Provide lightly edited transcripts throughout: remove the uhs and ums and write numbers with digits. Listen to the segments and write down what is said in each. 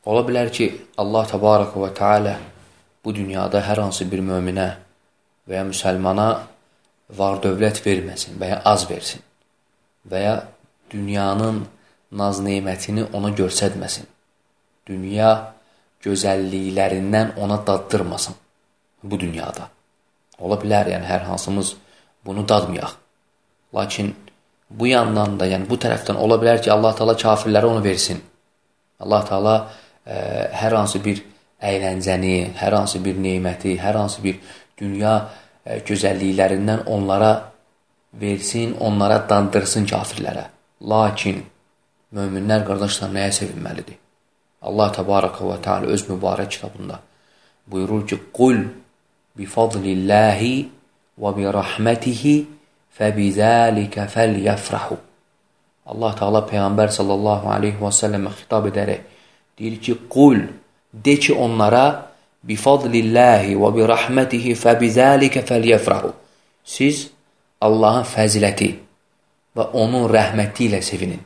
Ola bilər ki, Allah təbaraka və teala bu dünyada hər hansı bir möminə və ya müsəlmana var dövlət verməsin və ya az versin və ya dünyanın naz-nemətini ona göstərməsin. Dünya gözəlliklərindən ona daddırmasın bu dünyada. Ola bilər, yəni hər hansımız bunu dadmayaq. Lakin bu yandan da, yəni bu tərəfdən ola bilər ki, Allah Teala kafirlərə onu versin. Allah Teala hər hansı bir əyləncəni, hər hansı bir neməti, hər hansı bir dünya gözəlliklərindən onlara versin, onlara dandırsın kafirlərə. Lakin möminlər, qardaşlar, nəyə sevinməlidir? Allah Təbaraka və Teala öz mübarək kitabında buyurur ki, Qul bifadlillahi və birahmətihi fəbizəlikə fəlyəfrahu. Allah Teala Peyğəmbər sallallahu aleyhi və səlləmə xitab edərək deyir ki, Qul, de ki onlara bifadlillahi və birahmətihi fəbizəlikə fəlyəfrahu. Siz Allahın fəziləti və onun rəhməti ilə sevinin.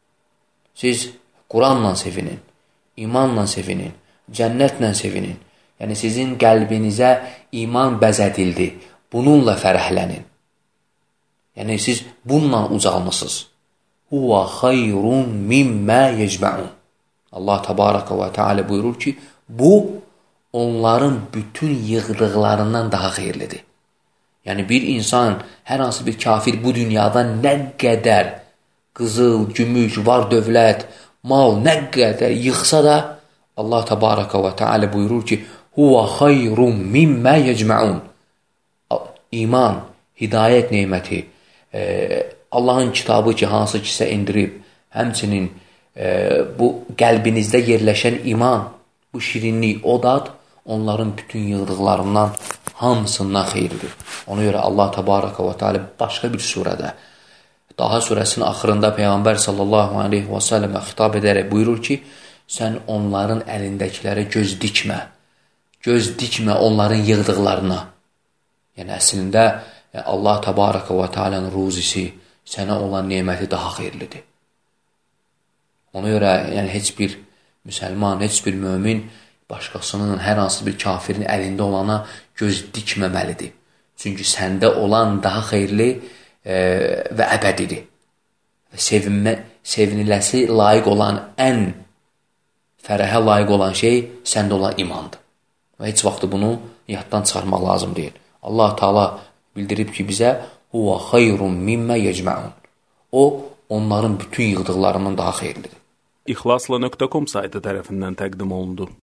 Siz Quranla sevinin, imanla sevinin, cənnətlə sevinin. Yəni sizin qəlbinizə iman bəzədildi. Bununla fərəhlənin. Yəni siz bununla ucalmısınız. Huvə xayrun mimmə yecməun. Allah Təbaraka və Teala buyurur ki, bu onların bütün yığdıqlarından daha xeyirlidir. Yəni bir insan, hər hansı bir kafir bu dünyada nə qədər qızıl, gümüş, var dövlət, mal nə qədər yıxsa da Allah Təbaraka və Teala buyurur ki, huvə xayrun mimmə yecməun. İman, hidayət neməti, Allahın kitabı ki, hansı kisə indirib, həmçinin bu qəlbinizdə yerləşən iman, bu şirinlik, o dad, onların bütün yığdıqlarından hamısından xeyirdir. Ona görə Allah Təbaraka və Teala başqa bir surədə, daha surəsinin axırında Peyğəmbər sallallahu aleyhi və səlləmə xitab edərək buyurur ki, sən onların əlindəkilərə göz dikmə. Göz dikmə onların yığdıqlarına. Yəni, əslində Allah Təbaraka və Teala'nın ruzisi, sənə olan neməti daha xeyirlidir. Ona görə yəni, heç bir müsəlman, heç bir mömin başqasının, hər hansı bir kafirin əlində olana göz dikməməlidir. Çünki səndə olan daha xeyirli və əbədidir. Seviniləsi layiq olan, ən fərəhə layiq olan şey səndə olan imandır. Və heç vaxt bunu yaddan çıxarmaq lazım deyil. Allah Teala bildirib ki, bizə huvə xayrun mimmə yecməun. O, onların bütün yığdıqlarından daha xeyirlidir. İxlasla.com saytı tərəfindən təqdim olundu.